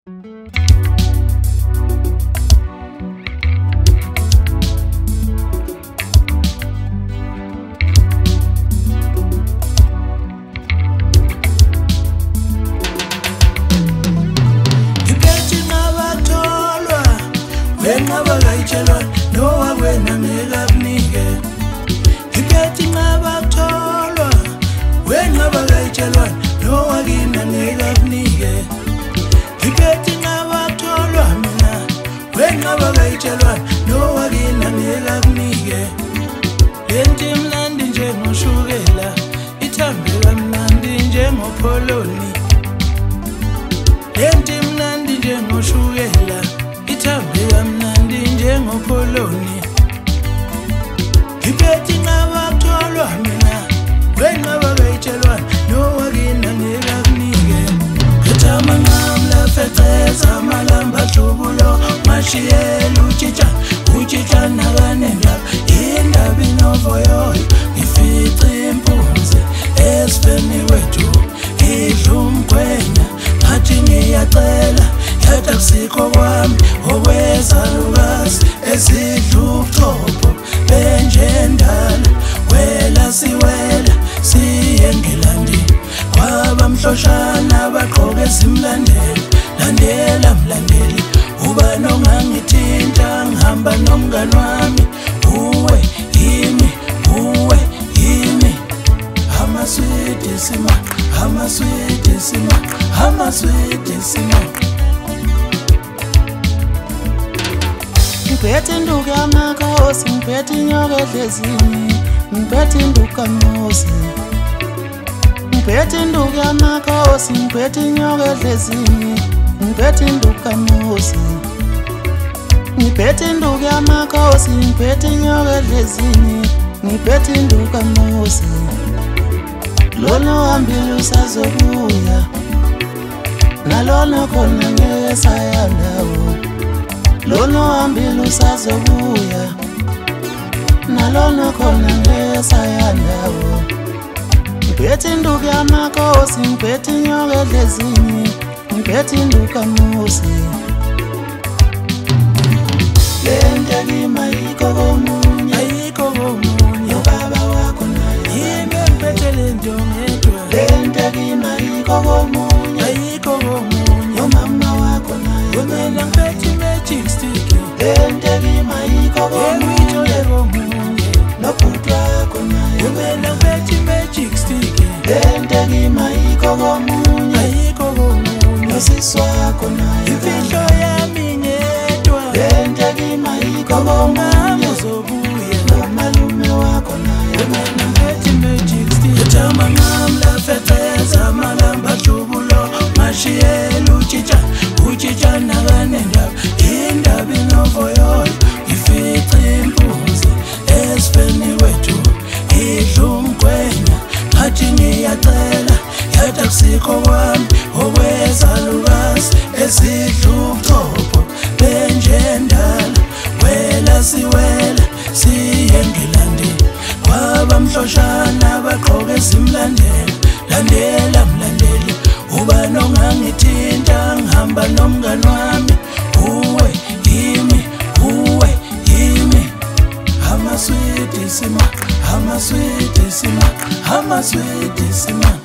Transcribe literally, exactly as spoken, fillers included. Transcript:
Ngabagayitshelwa nowa wena ngekabunike Ipethi ngabatholwa wena bagayitshelwa nowa kina ngekabunike Ipethi ngabatholwa mina wena bagayitshelwa nowa kina ngekabunike Lenti mnandi njengoshukela ithambe kamnandi njengopholoni Lenti mnandi njengoshukela ithambe kamnandi njengopholoni Ipethi ngabatholwa mina wena bagayitshelwa nowa kina ngekabunike Ethama ngamla feceza malamba hlubulo mashiyela uchicha uchicha nakanendaba indaba inovoyoyo ifice impunzi esifeni wethu idla umkhwenya ngathi ngiyacela yada kusikho kwami okwezalukazi ezidla ubuchopho benjendala wela siwela siye ngelandini kwabamhloshana bagqoke simlandela landela mlandeli uba nongangithinta ngihamba nomngani wami uwe yimi uwe yimi amaswidi sima amaswidi sima amaswidi sima Ngiphethe induku yamakhosi, ngiphethe inyoka edlezini, ngiphethe induku kaMose. Ngiphethe induku yamakhosi, ngiphethe inyoka edlezini, ngiphethe induku kaMose. Ngiphethe induku yamakhosi, ngiphethe inyoka edlezini, ngiphethe induku kaMose. Lona ohambile usazobuya, nalona khona ngeke sayandawo. Lona ohambile usazobuya nalona khona ngeke sayandawo Ngiphethe induku yamakhosi ngiphethe inyoka edlezini ngiphethe induku kaMose Lento kimi ayikho komunye ayikho komunye ubaba wakho naye yimi ngiphethe lento ngedwa Lento kimi ayikho komunye ayikho komunye umama wakho naye mina ngiphethe magic stick Lento kimi ayikho komunye komunye nobhuti wakho naye mina ngiphethe magic stick Lento kimi ayikho komunye ayikho komunye nosisi wakho naye imfihlo yami ngedwa Lento kimi ayikho komunye uzobuya nomalume wakho naye mina ngiphethe magic stick ethama ngamla feceza malamba hlubulo mashiyela uchicha uchicha nakanendaba indaba inovoyoyo ifice impunzi esifeni wethu idla umkhwenya ngathi ngiyacela yada kusikho kwami okwezalukazi ezidla ubuchopho benjendala wela siwela siye ngelandini kwabamhloshana bagqoke simlandela landela mlandeli uba nongangithinta ngihamba nomngani wami uwe yimi uwe yimi amaswidi sima amaswidi sima amaswidi sima